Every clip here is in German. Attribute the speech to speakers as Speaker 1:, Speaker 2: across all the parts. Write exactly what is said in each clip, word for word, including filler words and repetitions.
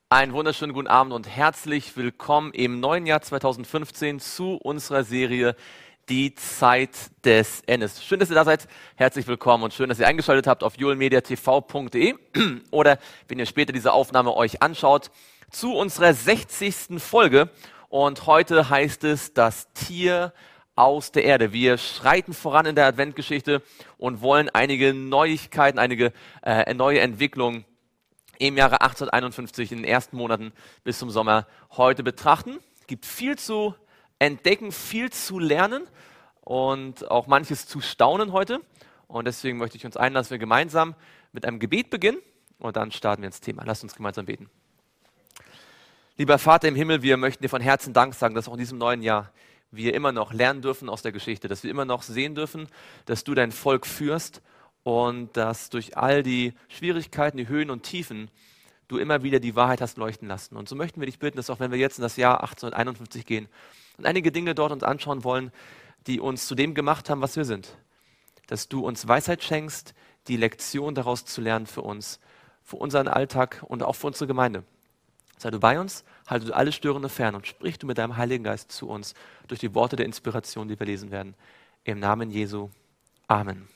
Speaker 1: Einen wunderschönen guten Abend und herzlich willkommen im neuen Jahr zweitausendfünfzehn zu unserer Serie Die Zeit des Endes. Schön, dass ihr da seid. Herzlich willkommen und schön, dass ihr eingeschaltet habt auf julmediatv punkt de oder wenn ihr später diese Aufnahme euch anschaut, zu unserer sechzigsten Folge. Und heute heißt es das Tier aus der Erde. Wir schreiten voran in der Adventgeschichte und wollen einige Neuigkeiten, einige äh, neue Entwicklungen im Jahre achtzehnhunderteinundfünfzig, in den ersten Monaten bis zum Sommer heute betrachten. Es gibt viel zu entdecken, viel zu lernen und auch manches zu staunen heute. Und deswegen möchte ich uns einladen, dass wir gemeinsam mit einem Gebet beginnen und dann starten wir ins Thema. Lasst uns gemeinsam beten. Lieber Vater im Himmel, wir möchten dir von Herzen Dank sagen, dass auch in diesem neuen Jahr wir immer noch lernen dürfen aus der Geschichte, dass wir immer noch sehen dürfen, dass du dein Volk führst und dass durch all die Schwierigkeiten, die Höhen und Tiefen, du immer wieder die Wahrheit hast leuchten lassen. Und so möchten wir dich bitten, dass auch wenn wir jetzt in das Jahr achtzehnhunderteinundfünfzig gehen und einige Dinge dort uns anschauen wollen, die uns zu dem gemacht haben, was wir sind, dass du uns Weisheit schenkst, die Lektion daraus zu lernen für uns, für unseren Alltag und auch für unsere Gemeinde. Sei du bei uns, halte du alle Störende fern und sprich du mit deinem Heiligen Geist zu uns durch die Worte der Inspiration, die wir lesen werden. Im Namen Jesu. Amen.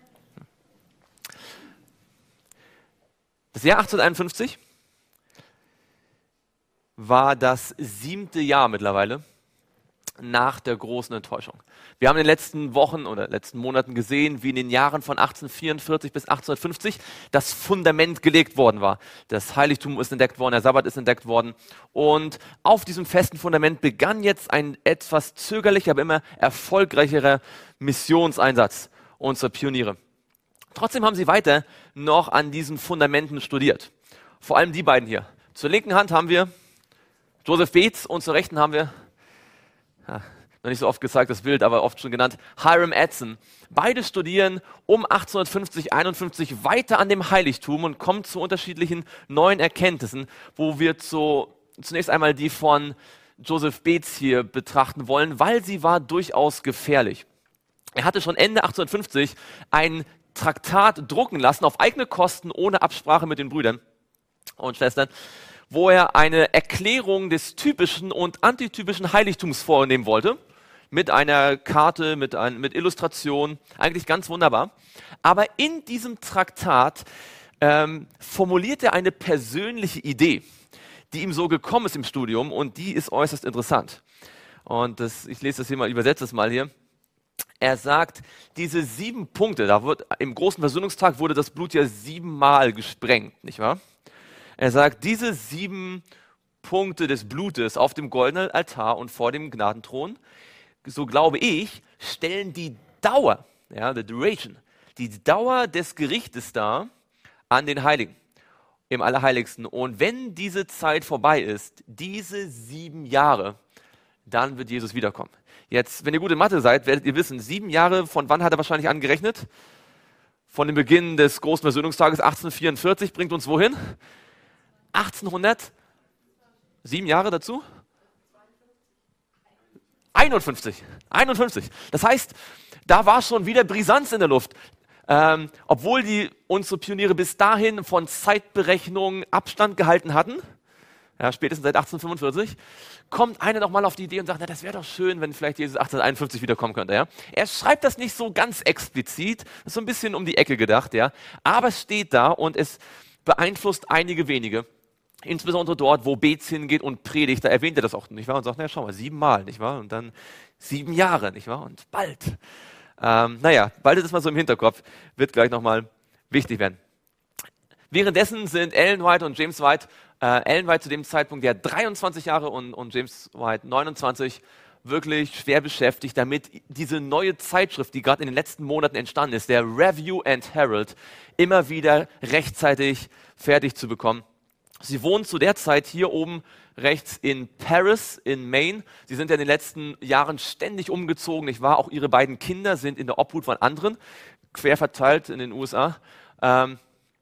Speaker 1: Das Jahr achtzehnhunderteinundfünfzig war das siebte Jahr mittlerweile nach der großen Enttäuschung. Wir haben in den letzten Wochen oder letzten Monaten gesehen, wie in den Jahren von achtzehnhundertvierundvierzig bis achtzehnhundertfünfzig das Fundament gelegt worden war. Das Heiligtum ist entdeckt worden, der Sabbat ist entdeckt worden und auf diesem festen Fundament begann jetzt ein etwas zögerlicher, aber immer erfolgreicherer Missionseinsatz unserer Pioniere. Trotzdem haben sie weiter noch an diesen Fundamenten studiert. Vor allem die beiden hier. Zur linken Hand haben wir Joseph Bates und zur rechten haben wir, ja, noch nicht so oft gezeigt, das Bild, aber oft schon genannt, Hiram Edson. Beide studieren um achtzehnhundertfünfzig, einundfünfzig weiter an dem Heiligtum und kommen zu unterschiedlichen neuen Erkenntnissen, wo wir zu, zunächst einmal die von Joseph Bates hier betrachten wollen, weil sie war durchaus gefährlich. Er hatte schon Ende achtzehnhundertfünfzig einen Traktat drucken lassen, auf eigene Kosten, ohne Absprache mit den Brüdern und Schwestern, wo er eine Erklärung des typischen und antitypischen Heiligtums vornehmen wollte, mit einer Karte, mit, ein, mit Illustration, eigentlich ganz wunderbar. Aber in diesem Traktat ähm, formuliert er eine persönliche Idee, die ihm so gekommen ist im Studium und die ist äußerst interessant. Und das, ich lese das hier mal, übersetze das mal hier. Er sagt, diese sieben Punkte, da wird, im großen Versöhnungstag wurde das Blut ja siebenmal gesprengt, nicht wahr? Er sagt, diese sieben Punkte des Blutes auf dem goldenen Altar und vor dem Gnadenthron, so glaube ich, stellen die Dauer, ja, the duration, die Dauer des Gerichtes dar an den Heiligen im Allerheiligsten. Und wenn diese Zeit vorbei ist, diese sieben Jahre, dann wird Jesus wiederkommen. Jetzt, wenn ihr gut in Mathe seid, werdet ihr wissen, sieben Jahre, von wann hat er wahrscheinlich angerechnet? Von dem Beginn des großen Versöhnungstages achtzehnhundertvierundvierzig bringt uns wohin? achtzehnhundert? Sieben Jahre dazu? einundfünfzig. einundfünfzig. Das heißt, da war schon wieder Brisanz in der Luft. Ähm, obwohl die unsere Pioniere bis dahin von Zeitberechnungen Abstand gehalten hatten, ja, spätestens seit achtzehnhundertfünfundvierzig, kommt einer noch mal auf die Idee und sagt, na, das wäre doch schön, wenn vielleicht Jesus achtzehnhunderteinundfünfzig wiederkommen könnte. Ja? Er schreibt das nicht so ganz explizit, das ist so ein bisschen um die Ecke gedacht, ja, aber es steht da und es beeinflusst einige wenige, insbesondere dort, wo Bates hingeht und predigt, da erwähnt er das auch, nicht wahr? Und sagt, na schau mal, siebenmal, nicht wahr? Und dann sieben Jahre, nicht wahr? Und bald. Ähm, naja, bald das mal so im Hinterkopf, wird gleich nochmal wichtig werden. Währenddessen sind Ellen White und James White, äh, Ellen White zu dem Zeitpunkt ja dreiundzwanzig Jahre und, und James White neunundzwanzig, wirklich schwer beschäftigt, damit diese neue Zeitschrift, die gerade in den letzten Monaten entstanden ist, der Review and Herald, immer wieder rechtzeitig fertig zu bekommen. Sie wohnen zu der Zeit hier oben rechts in Paris in Maine. Sie sind ja in den letzten Jahren ständig umgezogen, nicht wahr? Auch ihre beiden Kinder sind in der Obhut von anderen, quer verteilt in den U S A. Ähm,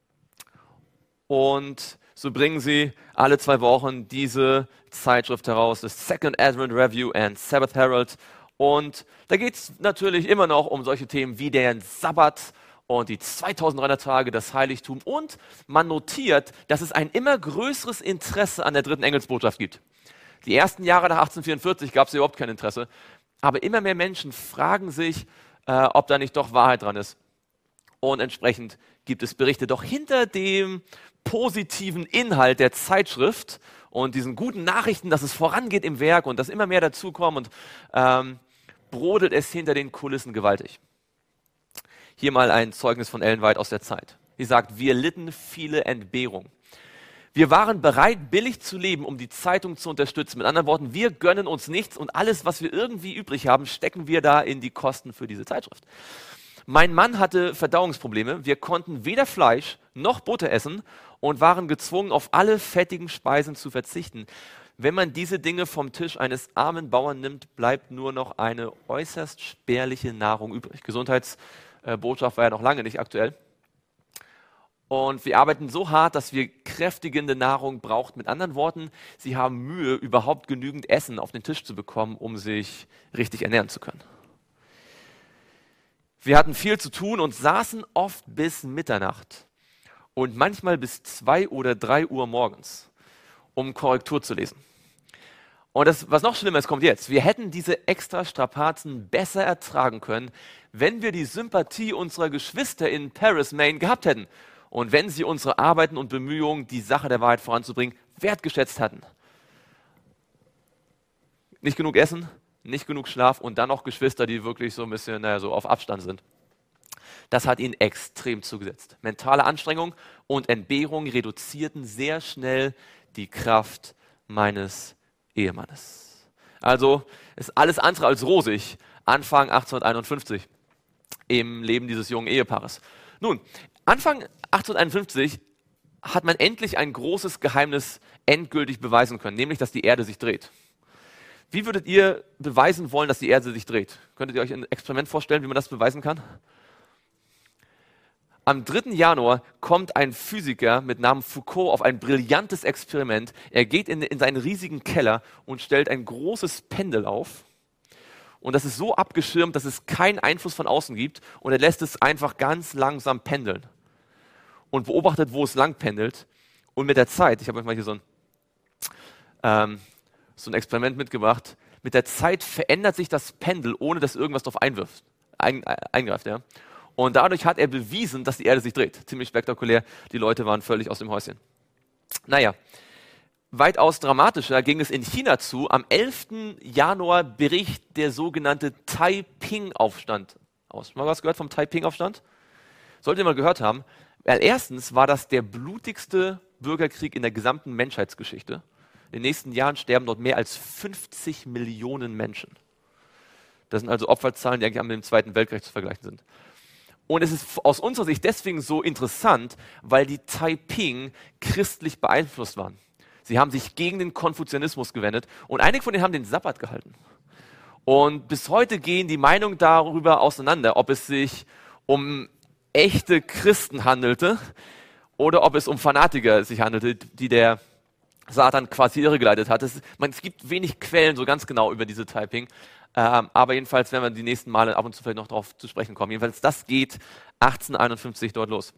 Speaker 1: und so bringen sie alle zwei Wochen diese Zeitschrift heraus, das Second Advent Review and Sabbath Herald. Und da geht es natürlich immer noch um solche Themen wie den Sabbat und die zweitausenddreihundert Tage, das Heiligtum. Und man notiert, dass es ein immer größeres Interesse an der dritten Engelsbotschaft gibt. Die ersten Jahre nach achtzehnhundertvierundvierzig gab es überhaupt kein Interesse. Aber immer mehr Menschen fragen sich, äh, ob da nicht doch Wahrheit dran ist. Und entsprechend gibt es Berichte. Doch hinter dem positiven Inhalt der Zeitschrift und diesen guten Nachrichten, dass es vorangeht im Werk und dass immer mehr dazukommen, und ähm, brodelt es hinter den Kulissen gewaltig. Hier mal ein Zeugnis von Ellen White aus der Zeit. Sie sagt, wir litten viele Entbehrungen. Wir waren bereit, billig zu leben, um die Zeitung zu unterstützen. Mit anderen Worten, wir gönnen uns nichts und alles, was wir irgendwie übrig haben, stecken wir da in die Kosten für diese Zeitschrift. Mein Mann hatte Verdauungsprobleme. Wir konnten weder Fleisch noch Butter essen und waren gezwungen, auf alle fettigen Speisen zu verzichten. Wenn man diese Dinge vom Tisch eines armen Bauern nimmt, bleibt nur noch eine äußerst spärliche Nahrung übrig. Gesundheitsbotschaft war ja noch lange nicht aktuell. Und wir arbeiten so hart, dass wir kräftigende Nahrung brauchen. Mit anderen Worten, sie haben Mühe, überhaupt genügend Essen auf den Tisch zu bekommen, um sich richtig ernähren zu können. Wir hatten viel zu tun und saßen oft bis Mitternacht und manchmal bis zwei oder drei Uhr morgens, um Korrektur zu lesen. Und das, was noch schlimmer ist, kommt jetzt. Wir hätten diese extra Strapazen besser ertragen können, wenn wir die Sympathie unserer Geschwister in Paris, Maine gehabt hätten. Und wenn sie unsere Arbeiten und Bemühungen, die Sache der Wahrheit voranzubringen, wertgeschätzt hatten. Nicht genug Essen, nicht genug Schlaf und dann noch Geschwister, die wirklich so ein bisschen, naja, so auf Abstand sind. Das hat ihnen extrem zugesetzt. Mentale Anstrengung und Entbehrung reduzierten sehr schnell die Kraft meines Ehemannes. Also ist alles andere als rosig, Anfang achtzehnhunderteinundfünfzig im Leben dieses jungen Ehepaares. Nun, Anfang achtzehnhunderteinundfünfzig hat man endlich ein großes Geheimnis endgültig beweisen können, nämlich, dass die Erde sich dreht. Wie würdet ihr beweisen wollen, dass die Erde sich dreht? Könntet ihr euch ein Experiment vorstellen, wie man das beweisen kann? Am dritten Januar kommt ein Physiker mit Namen Foucault auf ein brillantes Experiment. Er geht in, in seinen riesigen Keller und stellt ein großes Pendel auf. Und das ist so abgeschirmt, dass es keinen Einfluss von außen gibt. Und er lässt es einfach ganz langsam pendeln. Und beobachtet, wo es lang pendelt. Und mit der Zeit, ich habe euch mal hier so ein, ähm, so ein Experiment mitgebracht, mit der Zeit verändert sich das Pendel, ohne dass irgendwas darauf einwirft, ein, eingreift. Ja? Und dadurch hat er bewiesen, dass die Erde sich dreht. Ziemlich spektakulär. Die Leute waren völlig aus dem Häuschen. Naja, weitaus dramatischer ging es in China zu. Am elften Januar bricht der sogenannte Taiping-Aufstand aus. Mal was gehört vom Taiping-Aufstand? Solltet ihr mal gehört haben. Weil erstens war das der blutigste Bürgerkrieg in der gesamten Menschheitsgeschichte. In den nächsten Jahren sterben dort mehr als fünfzig Millionen Menschen. Das sind also Opferzahlen, die eigentlich mit dem Zweiten Weltkrieg zu vergleichen sind. Und es ist aus unserer Sicht deswegen so interessant, weil die Taiping christlich beeinflusst waren. Sie haben sich gegen den Konfuzianismus gewendet und einige von denen haben den Sabbat gehalten. Und bis heute gehen die Meinungen darüber auseinander, ob es sich um echte Christen handelte oder ob es um Fanatiker sich handelte, die der Satan quasi irregeleitet hat. Es, man, es gibt wenig Quellen so ganz genau über diese Taiping, ähm, aber jedenfalls werden wir die nächsten Male ab und zu vielleicht noch darauf zu sprechen kommen. Jedenfalls, das geht achtzehnhunderteinundfünfzig dort los.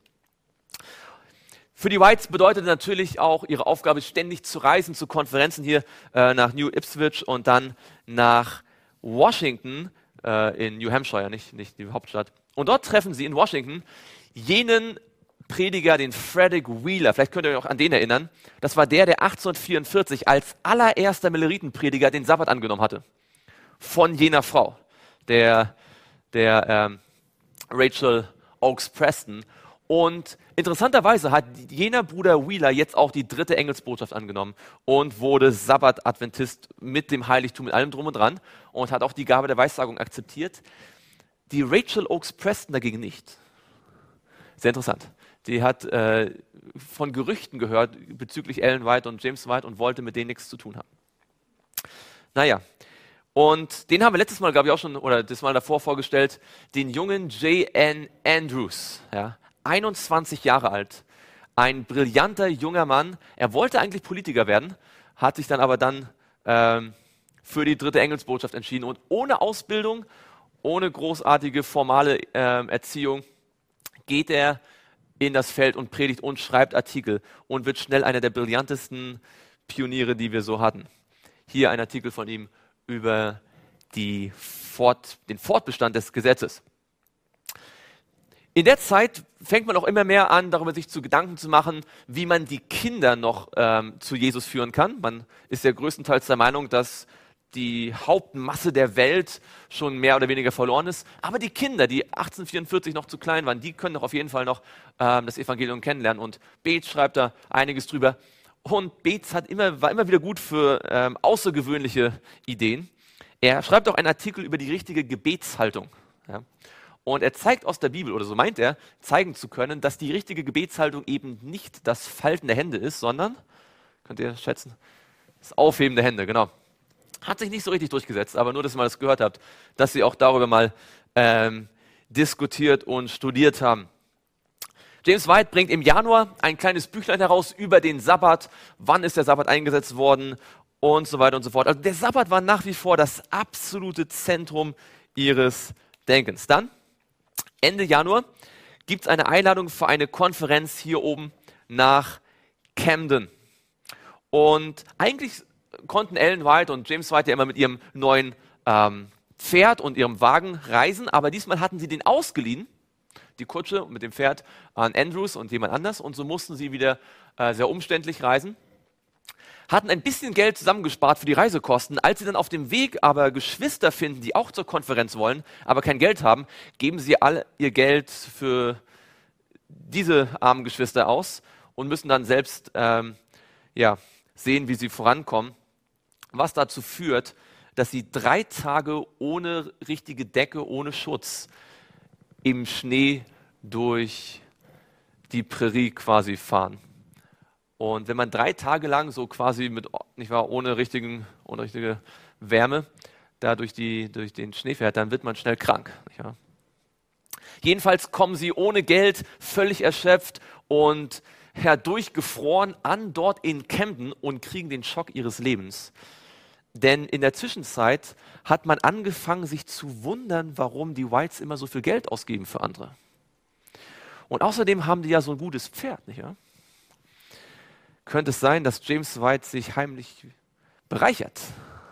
Speaker 1: Für die Whites bedeutet natürlich auch ihre Aufgabe, ständig zu reisen, zu Konferenzen hier äh, nach New Ipswich und dann nach Washington, äh, in New Hampshire, nicht, nicht die Hauptstadt. Und dort treffen sie in Washington jenen Prediger, den Frederick Wheeler. Vielleicht könnt ihr euch auch an den erinnern. Das war der, der achtzehnhundertvierundvierzig als allererster Milleritenprediger den Sabbat angenommen hatte. Von jener Frau, der, der ähm, Rachel Oakes Preston. Und interessanterweise hat jener Bruder Wheeler jetzt auch die dritte Engelsbotschaft angenommen und wurde Sabbat-Adventist mit dem Heiligtum, mit allem drum und dran und hat auch die Gabe der Weissagung akzeptiert. Die Rachel Oakes Preston dagegen nicht. Sehr interessant. Die hat äh, von Gerüchten gehört bezüglich Ellen White und James White und wollte mit denen nichts zu tun haben. Naja, und den haben wir letztes Mal, glaube ich, auch schon, oder das Mal davor vorgestellt, den jungen J N Andrews, ja, einundzwanzig Jahre alt, ein brillanter junger Mann. Er wollte eigentlich Politiker werden, hat sich dann aber dann ähm, für die dritte Engelsbotschaft entschieden und ohne Ausbildung, ohne großartige formale äh, Erziehung geht er in das Feld und predigt und schreibt Artikel und wird schnell einer der brillantesten Pioniere, die wir so hatten. Hier ein Artikel von ihm über die Fort, den Fortbestand des Gesetzes. In der Zeit fängt man auch immer mehr an, darüber sich zu Gedanken zu machen, wie man die Kinder noch ähm, zu Jesus führen kann. Man ist ja größtenteils der Meinung, dass die Hauptmasse der Welt schon mehr oder weniger verloren ist. Aber die Kinder, die achtzehnhundertvierundvierzig noch zu klein waren, die können doch auf jeden Fall noch ähm, das Evangelium kennenlernen. Und Beetz schreibt da einiges drüber. Und Beetz hat immer, war immer wieder gut für ähm, außergewöhnliche Ideen. Er schreibt auch einen Artikel über die richtige Gebetshaltung. Ja. Und er zeigt aus der Bibel, oder so meint er, zeigen zu können, dass die richtige Gebetshaltung eben nicht das Falten der Hände ist, sondern, könnt ihr schätzen, das Aufheben der Hände, genau. Hat sich nicht so richtig durchgesetzt, aber nur, dass ihr mal das gehört habt, dass sie auch darüber mal ähm, diskutiert und studiert haben. James White bringt im Januar ein kleines Büchlein heraus über den Sabbat, wann ist der Sabbat eingesetzt worden und so weiter und so fort. Also der Sabbat war nach wie vor das absolute Zentrum ihres Denkens. Dann, Ende Januar, gibt es eine Einladung für eine Konferenz hier oben nach Camden. Und eigentlich konnten Ellen White und James White ja immer mit ihrem neuen ähm, Pferd und ihrem Wagen reisen, aber diesmal hatten sie den ausgeliehen, die Kutsche mit dem Pferd, an Andrews und jemand anders, und so mussten sie wieder äh, sehr umständlich reisen. Hatten ein bisschen Geld zusammengespart für die Reisekosten. Als sie dann auf dem Weg aber Geschwister finden, die auch zur Konferenz wollen, aber kein Geld haben, geben sie all ihr Geld für diese armen Geschwister aus und müssen dann selbst ähm, ja, sehen, wie sie vorankommen, was dazu führt, dass sie drei Tage ohne richtige Decke, ohne Schutz im Schnee durch die Prärie quasi fahren. Und wenn man drei Tage lang so quasi mit, nicht wahr, ohne, richtigen, ohne richtige Wärme da durch, die, durch den Schnee fährt, dann wird man schnell krank. Nicht wahr? Jedenfalls kommen sie ohne Geld, völlig erschöpft und ja, durchgefroren an dort in Camden und kriegen den Schock ihres Lebens. Denn in der Zwischenzeit hat man angefangen, sich zu wundern, warum die Whites immer so viel Geld ausgeben für andere. Und außerdem haben die ja so ein gutes Pferd, nicht wahr? Könnte es sein, dass James White sich heimlich bereichert.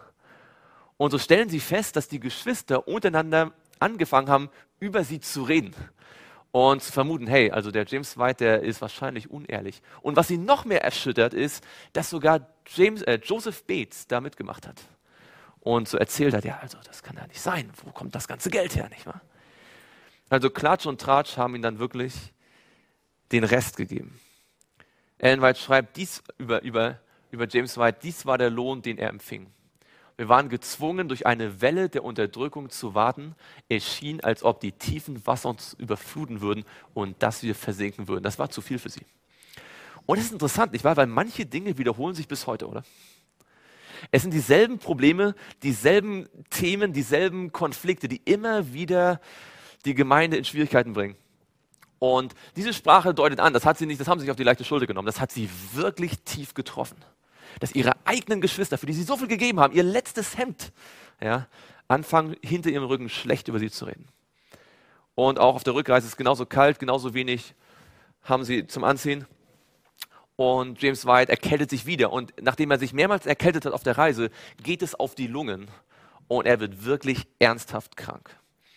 Speaker 1: Und so stellen sie fest, dass die Geschwister untereinander angefangen haben, über sie zu reden. Und zu vermuten, hey, also der James White, der ist wahrscheinlich unehrlich. Und was sie noch mehr erschüttert ist, dass sogar James, äh, Joseph Bates da mitgemacht hat. Und so erzählt hat, ja, also das kann ja nicht sein. Wo kommt das ganze Geld her, nicht wahr? Also Klatsch und Tratsch haben ihm dann wirklich den Rest gegeben. Ellen White schreibt dies über, über, über James White, dies war der Lohn, den er empfing. Wir waren gezwungen, durch eine Welle der Unterdrückung zu warten. Es schien, als ob die tiefen Wasser uns überfluten würden und dass wir versinken würden. Das war zu viel für sie. Und es ist interessant, nicht wahr? Weil manche Dinge wiederholen sich bis heute, oder? Es sind dieselben Probleme, dieselben Themen, dieselben Konflikte, die immer wieder die Gemeinde in Schwierigkeiten bringen. Und diese Sprache deutet an, das hat sie nicht, das haben sie nicht auf die leichte Schulter genommen, das hat sie wirklich tief getroffen. Dass ihre eigenen Geschwister, für die sie so viel gegeben haben, ihr letztes Hemd, ja, anfangen, hinter ihrem Rücken schlecht über sie zu reden. Und auch auf der Rückreise ist es genauso kalt, genauso wenig haben sie zum Anziehen. Und James White erkältet sich wieder. Und nachdem er sich mehrmals erkältet hat auf der Reise, geht es auf die Lungen. Und er wird wirklich ernsthaft krank.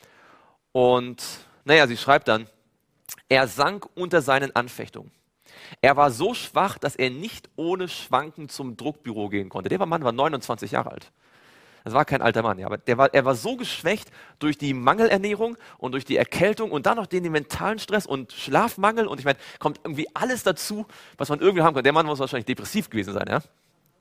Speaker 1: Und naja, sie schreibt dann, er sank unter seinen Anfechtungen. Er war so schwach, dass er nicht ohne Schwanken zum Druckbüro gehen konnte. Der Mann war neunundzwanzig Jahre alt. Das war kein alter Mann, ja, aber der war, er war so geschwächt durch die Mangelernährung und durch die Erkältung und dann noch den, den mentalen Stress und Schlafmangel. Und ich meine, kommt irgendwie alles dazu, was man irgendwie haben kann. Der Mann muss wahrscheinlich depressiv gewesen sein, ja.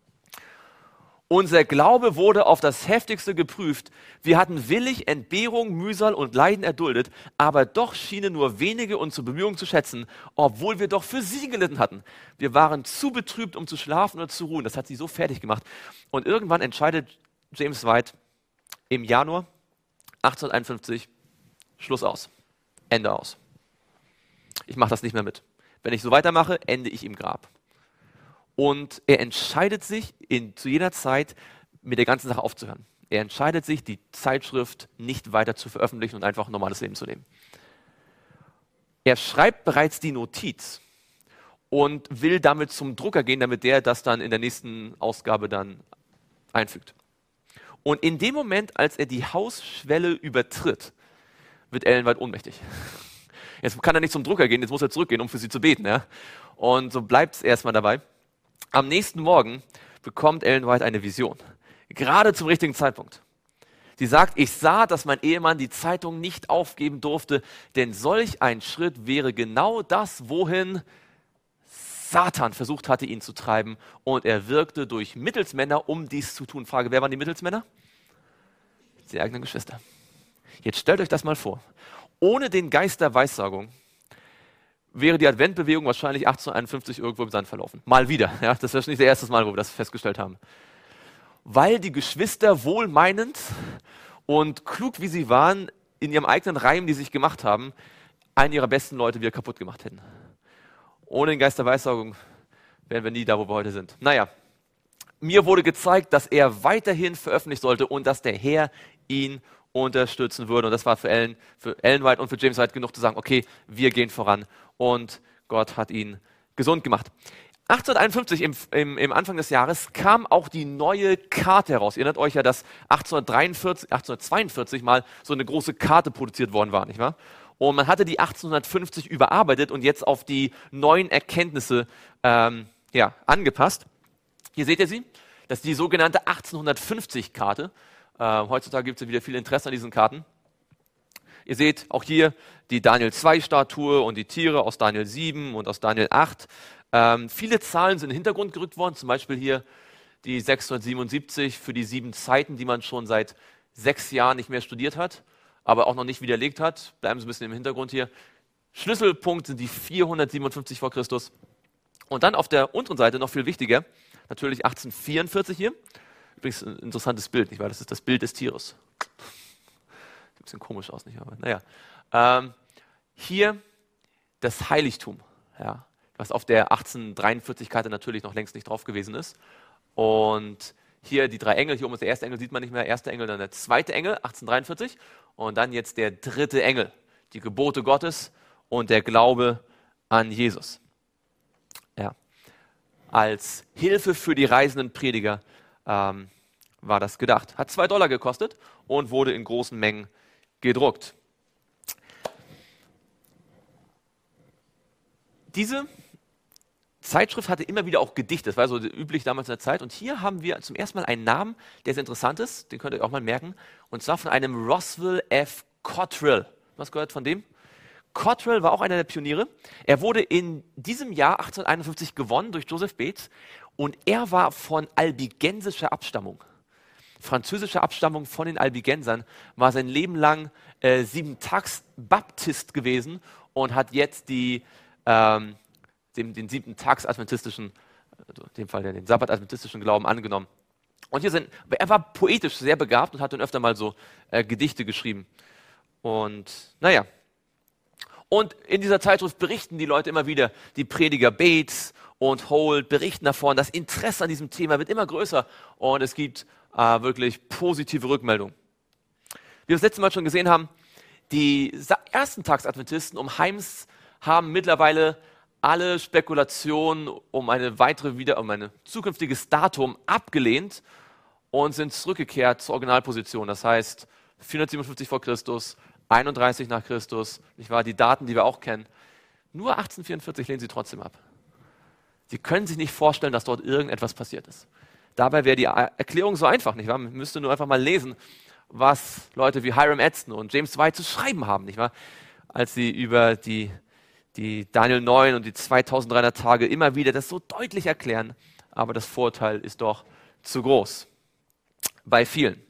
Speaker 1: Unser Glaube wurde auf das Heftigste geprüft. Wir hatten willig Entbehrung, Mühsal und Leiden erduldet, aber doch schienen nur wenige unsere Bemühungen zu schätzen, obwohl wir doch für sie gelitten hatten. Wir waren zu betrübt, um zu schlafen oder zu ruhen. Das hat sie so fertig gemacht. Und irgendwann entscheidet James White im Januar achtzehnhunderteinundfünfzig, Schluss aus, Ende aus. Ich mache das nicht mehr mit. Wenn ich so weitermache, ende ich im Grab. Und er entscheidet sich in, zu jener Zeit, mit der ganzen Sache aufzuhören. Er entscheidet sich, die Zeitschrift nicht weiter zu veröffentlichen und einfach ein normales Leben zu leben. Er schreibt bereits die Notiz und will damit zum Drucker gehen, damit der das dann in der nächsten Ausgabe dann einfügt. Und in dem Moment, als er die Hausschwelle übertritt, wird Ellen White ohnmächtig. Jetzt kann er nicht zum Drucker gehen, jetzt muss er zurückgehen, um für sie zu beten. Ja? Und so bleibt es erstmal dabei. Am nächsten Morgen bekommt Ellen White eine Vision. Gerade zum richtigen Zeitpunkt. Sie sagt, ich sah, dass mein Ehemann die Zeitung nicht aufgeben durfte, denn solch ein Schritt wäre genau das, wohin Satan versucht hatte, ihn zu treiben. Und er wirkte durch Mittelsmänner, um dies zu tun. Frage, wer waren die Mittelsmänner? Die eigenen Geschwister. Jetzt stellt euch das mal vor. Ohne den Geist der Weissagung wäre die Adventbewegung wahrscheinlich achtzehnhunderteinundfünfzig irgendwo im Sand verlaufen. Mal wieder. Ja, das ist nicht das erste Mal, wo wir das festgestellt haben. Weil die Geschwister wohlmeinend und klug wie sie waren, in ihrem eigenen Reim, die sie sich gemacht haben, einen ihrer besten Leute wieder kaputt gemacht hätten. Ohne den Geist der Weissagung wären wir nie da, wo wir heute sind. Naja, mir wurde gezeigt, dass er weiterhin veröffentlicht sollte und dass der Herr ihn unterstützen würde. Und das war für Ellen, für Ellen White und für James White genug zu sagen, okay, wir gehen voran. Und Gott hat ihn gesund gemacht. achtzehnhunderteinundfünfzig, im, im, im Anfang des Jahres, kam auch die neue Karte heraus. Ihr erinnert euch ja, dass achtzehnhundertdreiundvierzig, achtzehnhundertzweiundvierzig mal so eine große Karte produziert worden war, nicht wahr? Und man hatte die achtzehnhundertfünfzig überarbeitet und jetzt auf die neuen Erkenntnisse ähm, ja, angepasst. Hier seht ihr sie, das ist die sogenannte achtzehnhundertfünfzig-Karte. Äh, heutzutage gibt es ja wieder viel Interesse an diesen Karten. Ihr seht auch hier die Daniel zwei Statue und die Tiere aus Daniel sieben und aus Daniel acht. Ähm, viele Zahlen sind in den Hintergrund gerückt worden, zum Beispiel hier die sechshundertsiebenundsiebzig für die sieben Zeiten, die man schon seit sechs Jahren nicht mehr studiert hat, aber auch noch nicht widerlegt hat. Bleiben Sie ein bisschen im Hintergrund hier. Schlüsselpunkt sind die vierhundertsiebenundfünfzig vor Christus. Und dann auf der unteren Seite noch viel wichtiger, natürlich achtzehnhundertvierundvierzig hier. Übrigens ein interessantes Bild, nicht wahr? Das ist das Bild des Tieres. Sieht ein bisschen komisch aus, nicht wahr? Naja. Ähm, hier das Heiligtum, ja, was auf der achtzehnhundertdreiundvierzig-Karte natürlich noch längst nicht drauf gewesen ist. Und hier die drei Engel, hier oben ist der erste Engel, sieht man nicht mehr, der erste Engel, dann der zweite Engel, achtzehnhundertdreiundvierzig. Und dann jetzt der dritte Engel, die Gebote Gottes und der Glaube an Jesus. Ja. Als Hilfe für die reisenden Prediger ähm, war das gedacht. Hat zwei Dollar gekostet und wurde in großen Mengen gedruckt. Diese Zeitschrift hatte immer wieder auch Gedichte, das war so üblich damals in der Zeit. Und hier haben wir zum ersten Mal einen Namen, der sehr interessant ist, den könnt ihr euch auch mal merken. Und zwar von einem Roswell F. Cottrell. Was gehört von dem? Cottrell war auch einer der Pioniere. Er wurde in diesem Jahr achtzehnhunderteinundfünfzig gewonnen durch Joseph Bates. Und er war von albigensischer Abstammung. Französischer Abstammung von den Albigensern, war sein Leben lang äh, Siebentags-Baptist gewesen und hat jetzt die ähm, Den, den siebten Tags-adventistischen, also in dem Fall den Sabbat-adventistischen Glauben angenommen. Und hier sind, er war poetisch sehr begabt und hat dann öfter mal so äh, Gedichte geschrieben. Und naja. Und in dieser Zeitschrift berichten die Leute immer wieder, die Prediger Bates und Holt berichten davon, das Interesse an diesem Thema wird immer größer und es gibt äh, wirklich positive Rückmeldungen. Wie wir das letzte Mal schon gesehen haben, die ersten Tags-Adventisten um Heims haben mittlerweile alle Spekulationen um eine weitere wieder, um ein zukünftiges Datum abgelehnt und sind zurückgekehrt zur Originalposition. Das heißt vierhundertsiebenundfünfzig vor Christus, einunddreißig nach Christus, nicht wahr? Die Daten, die wir auch kennen. Nur achtzehnhundertvierundvierzig lehnen sie trotzdem ab. Sie können sich nicht vorstellen, dass dort irgendetwas passiert ist. Dabei wäre die Erklärung so einfach, nicht wahr? Man müsste nur einfach mal lesen, was Leute wie Hiram Edson und James White zu schreiben haben, nicht wahr? Als sie über die die Daniel neun und die zweitausenddreihundert Tage immer wieder das so deutlich erklären, aber das Vorurteil ist doch zu groß. Bei vielen.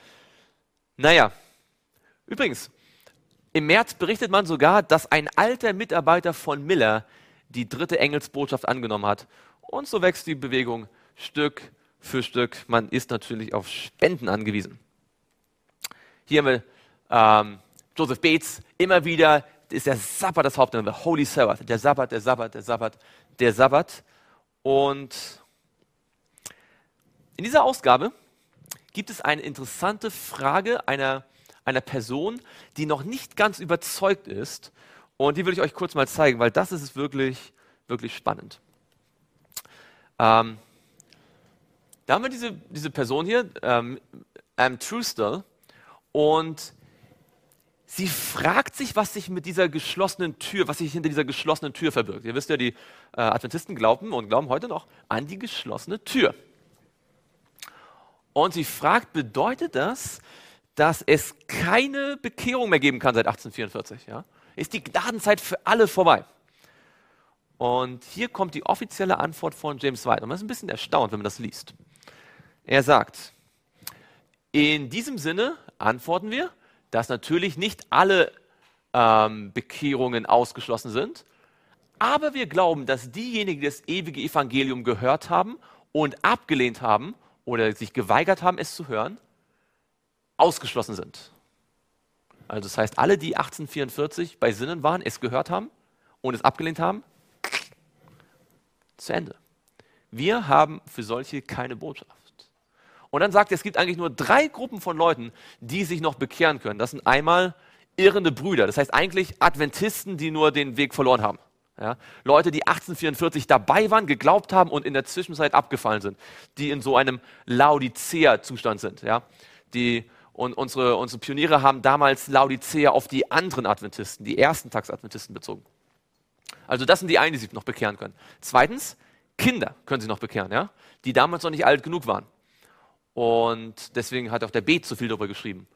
Speaker 1: Naja, übrigens, im März berichtet man sogar, dass ein alter Mitarbeiter von Miller die dritte Engelsbotschaft angenommen hat. Und so wächst die Bewegung Stück für Stück. Man ist natürlich auf Spenden angewiesen. Hier haben wir ähm, Joseph Bates, immer wieder ist der Sabbat das Hauptthema, der Holy Sabbath, der Sabbat, der Sabbat, der Sabbat, der Sabbat. Und in dieser Ausgabe gibt es eine interessante Frage einer, einer Person, die noch nicht ganz überzeugt ist Und die will ich euch kurz mal zeigen, weil das ist wirklich, wirklich spannend. Ähm, da haben wir diese, diese Person hier, ähm, ähm, Trustel, und sie fragt sich, was sich mit dieser geschlossenen Tür, was sich hinter dieser geschlossenen Tür verbirgt. Ihr wisst ja, die äh, Adventisten glauben und glauben heute noch an die geschlossene Tür. Und sie fragt, bedeutet das, dass es keine Bekehrung mehr geben kann seit achtzehnhundertvierundvierzig? Ja? Ist die Gnadenzeit für alle vorbei? Und hier kommt die offizielle Antwort von James White. Und man ist ein bisschen erstaunt, wenn man das liest. Er sagt, in diesem Sinne antworten wir, dass natürlich nicht alle ähm, Bekehrungen ausgeschlossen sind, aber wir glauben, dass diejenigen, die das ewige Evangelium gehört haben und abgelehnt haben oder sich geweigert haben, es zu hören, ausgeschlossen sind. Also das heißt, alle, die achtzehnhundertvierundvierzig bei Sinnen waren, es gehört haben und es abgelehnt haben, zu Ende. Wir haben für solche keine Botschaft. Und dann sagt er, es gibt eigentlich nur drei Gruppen von Leuten, die sich noch bekehren können. Das sind einmal irrende Brüder, das heißt eigentlich Adventisten, die nur den Weg verloren haben. Ja? Leute, die achtzehnhundertvierundvierzig dabei waren, geglaubt haben und in der Zwischenzeit abgefallen sind, die in so einem Laodicea-Zustand sind. Ja? Die, und unsere, unsere Pioniere haben damals Laodicea auf die anderen Adventisten, die ersten Tags-Adventisten bezogen. Also das sind die einen, die sich noch bekehren können. Zweitens, Kinder können sich noch bekehren, ja? Die damals noch nicht alt genug waren. Und deswegen hat auch der Bet so viel darüber geschrieben.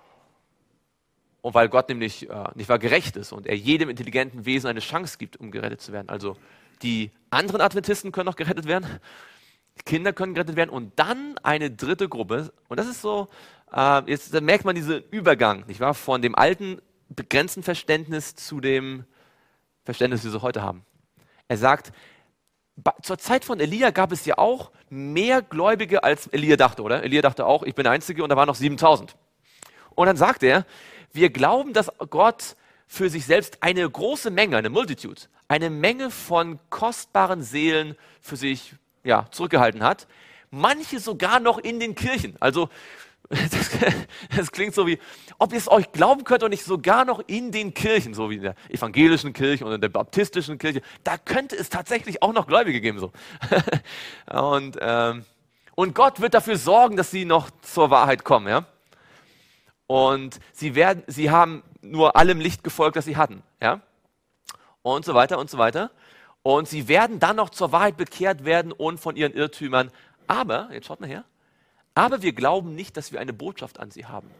Speaker 1: Und weil Gott nämlich äh, nicht wahr gerecht ist und er jedem intelligenten Wesen eine Chance gibt, um gerettet zu werden. Also die anderen Adventisten können noch gerettet werden, Kinder können gerettet werden und dann eine dritte Gruppe. Und das ist so, äh, jetzt merkt man diesen Übergang, nicht wahr, von dem alten begrenzten Verständnis zu dem Verständnis, das wir heute haben. Er sagt, zur Zeit von Elia gab es ja auch mehr Gläubige, als Elia dachte, oder? Elia dachte auch, ich bin der Einzige und da waren noch siebentausend. Und dann sagt er, wir glauben, dass Gott für sich selbst eine große Menge, eine Multitude, eine Menge von kostbaren Seelen für sich ja, zurückgehalten hat. Manche sogar noch in den Kirchen. Also das, das klingt so wie, ob ihr es euch glauben könnt und nicht sogar noch in den Kirchen, so wie in der evangelischen Kirche und in der baptistischen Kirche, da könnte es tatsächlich auch noch Gläubige geben. So. und, ähm, und Gott wird dafür sorgen, dass sie noch zur Wahrheit kommen. Ja? Und sie, werden, sie haben nur allem Licht gefolgt, das sie hatten. Ja? Und so weiter und so weiter. Und sie werden dann noch zur Wahrheit bekehrt werden und von ihren Irrtümern. Aber, jetzt schaut mal her, aber wir glauben nicht, dass wir eine Botschaft an sie haben.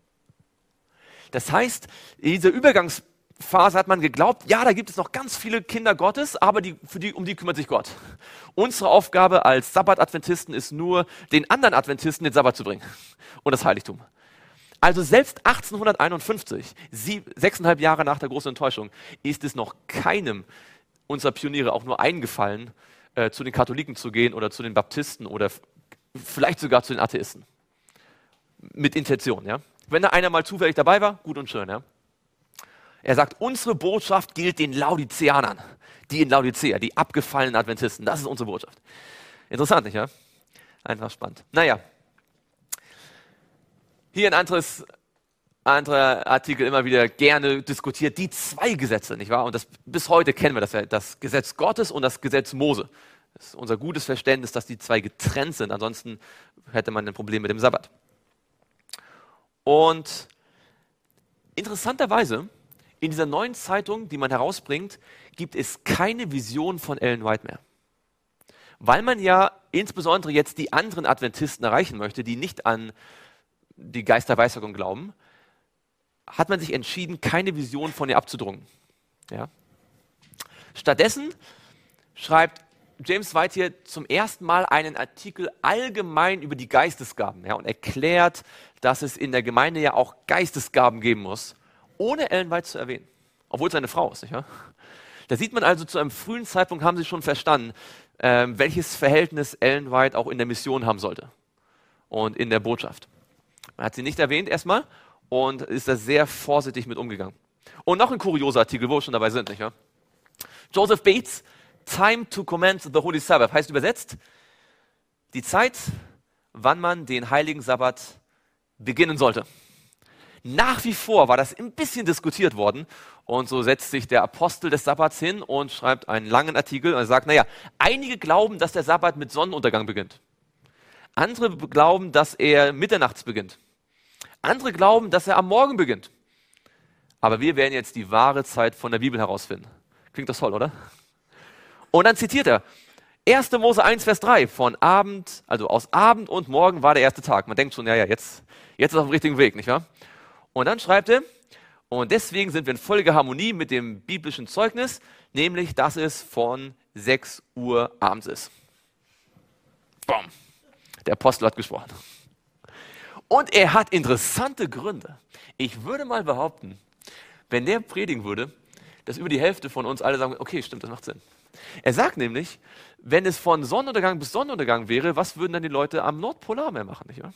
Speaker 1: Das heißt, in dieser Übergangsphase hat man geglaubt, ja, da gibt es noch ganz viele Kinder Gottes, aber die, für die, um die kümmert sich Gott. Unsere Aufgabe als Sabbat-Adventisten ist nur, den anderen Adventisten den Sabbat zu bringen und das Heiligtum. Also selbst achtzehnhunderteinundfünfzig, sie, sechseinhalb Jahre nach der großen Enttäuschung, ist es noch keinem unserer Pioniere auch nur eingefallen, äh, zu den Katholiken zu gehen oder zu den Baptisten oder vielleicht sogar zu den Atheisten. Mit Intention, ja. Wenn da einer mal zufällig dabei war, gut und schön, ja. Er sagt, unsere Botschaft gilt den Laodiceanern, die in Laodicea, die abgefallenen Adventisten. Das ist unsere Botschaft. Interessant, nicht, ja? Einfach spannend. Naja. Hier ein anderes, anderer Artikel immer wieder gerne diskutiert, die zwei Gesetze, nicht wahr? Und das, bis heute kennen wir das ja, das Gesetz Gottes und das Gesetz Mose. Das ist unser gutes Verständnis, dass die zwei getrennt sind. Ansonsten hätte man ein Problem mit dem Sabbat. Und interessanterweise, in dieser neuen Zeitung, die man herausbringt, gibt es keine Vision von Ellen White mehr. Weil man ja insbesondere jetzt die anderen Adventisten erreichen möchte, die nicht an die Geisterweissagung glauben, hat man sich entschieden, keine Vision von ihr abzudrucken. Ja? Stattdessen schreibt James White hier zum ersten Mal einen Artikel allgemein über die Geistesgaben, ja, und erklärt, dass es in der Gemeinde ja auch Geistesgaben geben muss, ohne Ellen White zu erwähnen, obwohl es eine Frau ist. Nicht wahr? Da sieht man also, zu einem frühen Zeitpunkt haben sie schon verstanden, ähm, welches Verhältnis Ellen White auch in der Mission haben sollte und in der Botschaft. Man hat sie nicht erwähnt erstmal und ist da sehr vorsichtig mit umgegangen. Und noch ein kurioser Artikel, wo wir schon dabei sind. Nicht wahr? Joseph Bates, Time to commence the Holy Sabbath, heißt übersetzt, die Zeit, wann man den heiligen Sabbat beginnen sollte. Nach wie vor war das ein bisschen diskutiert worden. Und so setzt sich der Apostel des Sabbats hin und schreibt einen langen Artikel und sagt, naja, einige glauben, dass der Sabbat mit Sonnenuntergang beginnt. Andere glauben, dass er mitternachts beginnt. Andere glauben, dass er am Morgen beginnt. Aber wir werden jetzt die wahre Zeit von der Bibel herausfinden. Klingt das toll, oder? Und dann zitiert er erster Mose eins, Vers drei. Von Abend, also aus Abend und Morgen war der erste Tag. Man denkt schon, ja, ja, jetzt, jetzt ist er auf dem richtigen Weg, nicht wahr? Und dann schreibt er, und deswegen sind wir in völliger Harmonie mit dem biblischen Zeugnis, nämlich, dass es von sechs Uhr abends ist. Boom. Der Apostel hat gesprochen. Und er hat interessante Gründe. Ich würde mal behaupten, wenn der predigen würde, dass über die Hälfte von uns alle sagen, okay, stimmt, das macht Sinn. Er sagt nämlich, wenn es von Sonnenuntergang bis Sonnenuntergang wäre, was würden dann die Leute am Nordpolarmeer machen, nicht wahr?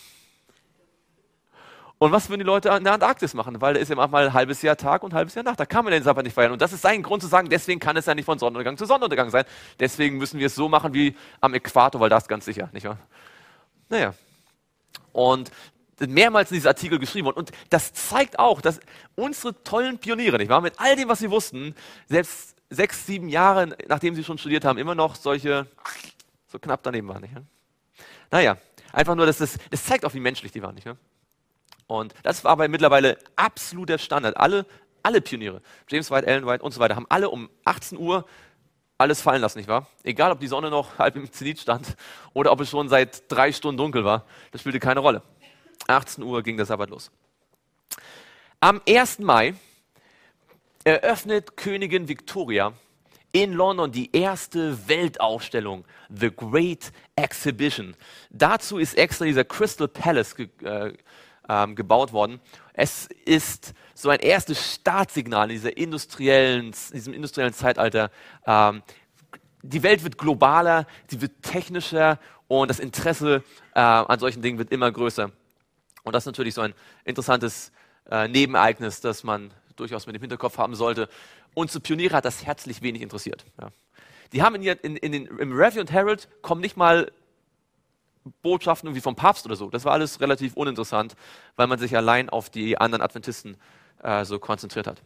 Speaker 1: Und was würden die Leute in der Antarktis machen? Weil da ist ja manchmal ein halbes Jahr Tag und ein halbes Jahr Nacht. Da kann man den Sabbat nicht feiern. Und das ist sein Grund zu sagen, deswegen kann es ja nicht von Sonnenuntergang zu Sonnenuntergang sein. Deswegen müssen wir es so machen wie am Äquator, weil das ist ganz sicher, nicht wahr? Naja. Und mehrmals in diesem Artikel geschrieben worden. Und das zeigt auch, dass unsere tollen Pioniere, nicht wahr, mit all dem, was sie wussten, selbst sechs, sieben Jahre, nachdem sie schon studiert haben, immer noch solche, so knapp daneben waren, nicht wahr? Naja, einfach nur, dass das, das zeigt auch, wie menschlich die waren, nicht wahr? Und das war aber mittlerweile absoluter Standard. Alle, alle Pioniere, James White, Ellen White und so weiter, haben alle um achtzehn Uhr alles fallen lassen, nicht wahr? Egal, ob die Sonne noch halb im Zenit stand oder ob es schon seit drei Stunden dunkel war, das spielte keine Rolle. achtzehn Uhr ging der Sabbat los. Am ersten Mai eröffnet Königin Victoria in London die erste Weltausstellung, The Great Exhibition. Dazu ist extra dieser Crystal Palace ge äh, ähm, gebaut worden. Es ist so ein erstes Startsignal in dieser industriellen, diesem industriellen Zeitalter. Ähm, die Welt wird globaler, sie wird technischer und das Interesse äh, an solchen Dingen wird immer größer. Und das ist natürlich so ein interessantes äh, Nebenereignis, das man durchaus mit dem Hinterkopf haben sollte. Unsere Pioniere hat das herzlich wenig interessiert. Ja. Die haben in, in, in den, im Review und Herald kommen nicht mal Botschaften irgendwie vom Papst oder so. Das war alles relativ uninteressant, weil man sich allein auf die anderen Adventisten äh, so konzentriert hat.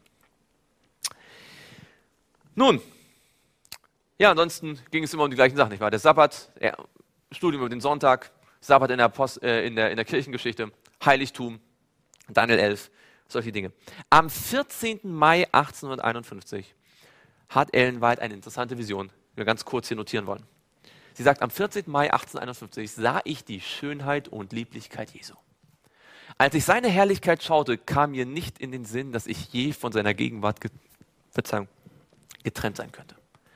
Speaker 1: Nun, ja, ansonsten ging es immer um die gleichen Sachen, nicht wahr? Der Sabbat, ja, Studium über den Sonntag, Sabbat in der, Post, äh, in der, in der Kirchengeschichte, Heiligtum, Daniel elf, solche Dinge. Am vierzehnten Mai achtzehnhunderteinundfünfzig hat Ellen White eine interessante Vision, die wir ganz kurz hier notieren wollen. Sie sagt, am vierzehnten Mai achtzehnhunderteinundfünfzig sah ich die Schönheit und Lieblichkeit Jesu. Als ich seine Herrlichkeit schaute, kam mir nicht in den Sinn, dass ich je von seiner Gegenwart ge Verzeihung, getrennt sein könnte.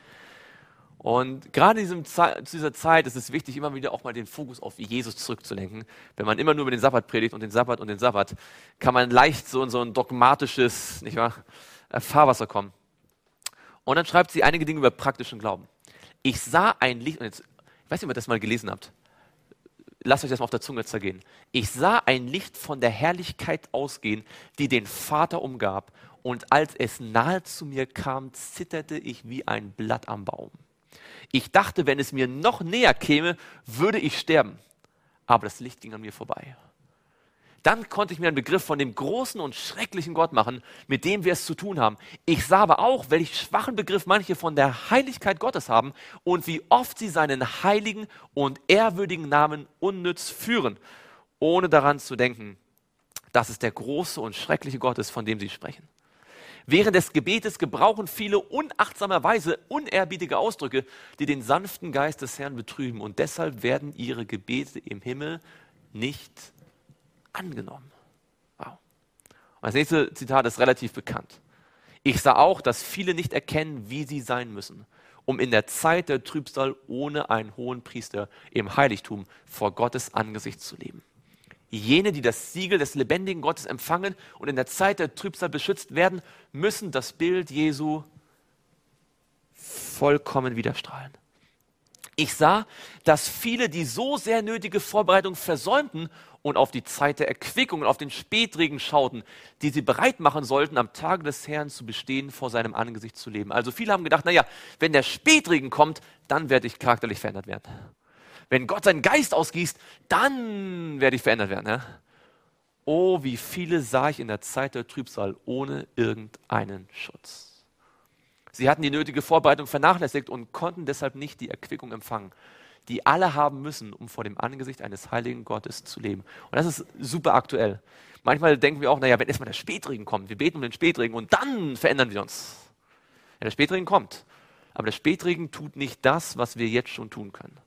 Speaker 1: Und gerade in diesem Ze zu dieser Zeit ist es wichtig, immer wieder auch mal den Fokus auf Jesus zurückzulenken. Wenn man immer nur über den Sabbat predigt und den Sabbat und den Sabbat, kann man leicht so in so ein dogmatisches, nicht wahr, Fahrwasser kommen. Und dann schreibt sie einige Dinge über praktischen Glauben. Ich sah ein Licht, und jetzt, ich weiß nicht, ob ihr das mal gelesen habt, lasst euch das mal auf der Zunge zergehen. Ich sah ein Licht von der Herrlichkeit ausgehen, die den Vater umgab, und als es nahe zu mir kam, zitterte ich wie ein Blatt am Baum. Ich dachte, wenn es mir noch näher käme, würde ich sterben. Aber das Licht ging an mir vorbei. Dann konnte ich mir einen Begriff von dem großen und schrecklichen Gott machen, mit dem wir es zu tun haben. Ich sah aber auch, welch schwachen Begriff manche von der Heiligkeit Gottes haben und wie oft sie seinen heiligen und ehrwürdigen Namen unnütz führen, ohne daran zu denken, dass es der große und schreckliche Gott ist, von dem sie sprechen. Während des Gebetes gebrauchen viele unachtsamerweise unehrerbietige Ausdrücke, die den sanften Geist des Herrn betrüben, und deshalb werden ihre Gebete im Himmel nicht angenommen. Wow. Und das nächste Zitat ist relativ bekannt. Ich sah auch, dass viele nicht erkennen, wie sie sein müssen, um in der Zeit der Trübsal ohne einen hohen Priester im Heiligtum vor Gottes Angesicht zu leben. Jene, die das Siegel des lebendigen Gottes empfangen und in der Zeit der Trübsal beschützt werden, müssen das Bild Jesu vollkommen widerstrahlen. Ich sah, dass viele die so sehr nötige Vorbereitung versäumten und auf die Zeit der Erquickung und auf den Spätregen schauten, die sie bereit machen sollten, am Tage des Herrn zu bestehen, vor seinem Angesicht zu leben. Also viele haben gedacht, naja, wenn der Spätregen kommt, dann werde ich charakterlich verändert werden. Wenn Gott seinen Geist ausgießt, dann werde ich verändert werden. Ja? Oh, wie viele sah ich in der Zeit der Trübsal ohne irgendeinen Schutz. Sie hatten die nötige Vorbereitung vernachlässigt und konnten deshalb nicht die Erquickung empfangen, die alle haben müssen, um vor dem Angesicht eines heiligen Gottes zu leben. Und das ist super aktuell. Manchmal denken wir auch, naja, wenn erstmal der Spätregen kommt, wir beten um den Spätregen und dann verändern wir uns. Ja, der Spätregen kommt, aber der Spätregen tut nicht das, was wir jetzt schon tun können.